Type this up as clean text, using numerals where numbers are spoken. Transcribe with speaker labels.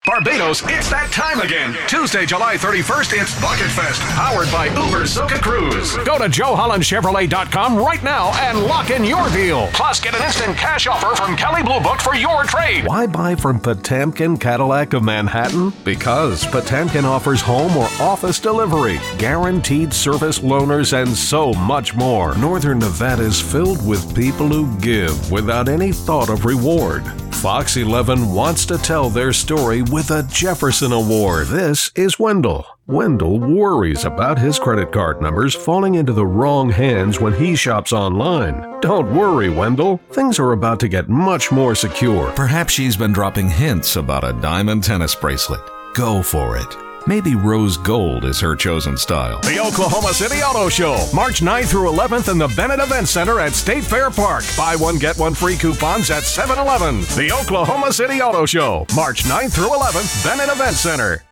Speaker 1: Barbados, it's that time again. Tuesday, July 31st, it's Bucket Fest, powered by Uber Soca Cruise. Go to JoeHollandChevrolet.com right now and lock in your deal. Plus, get an instant cash offer from Kelley Blue Book for your trade. Why buy from Potemkin Cadillac of Manhattan? Because Potemkin offers home or office delivery, guaranteed service loaners, and so much more. Northern Nevada is filled with people who give without any thought of reward. Fox 11 wants to tell their story with a Jefferson Award. This is Wendell. Wendell worries about his credit card numbers falling into the wrong hands when he shops online. Don't worry, Wendell. Things are about to get much more secure.
Speaker 2: Perhaps she's been dropping hints about a diamond tennis bracelet. Go for it. Maybe rose gold is her chosen style.
Speaker 1: The Oklahoma City Auto Show, March 9th through 11th in the Bennett Event Center at State Fair Park. Buy one, get one free coupons at 7-Eleven. The Oklahoma City Auto Show, March 9th through 11th, Bennett Event Center.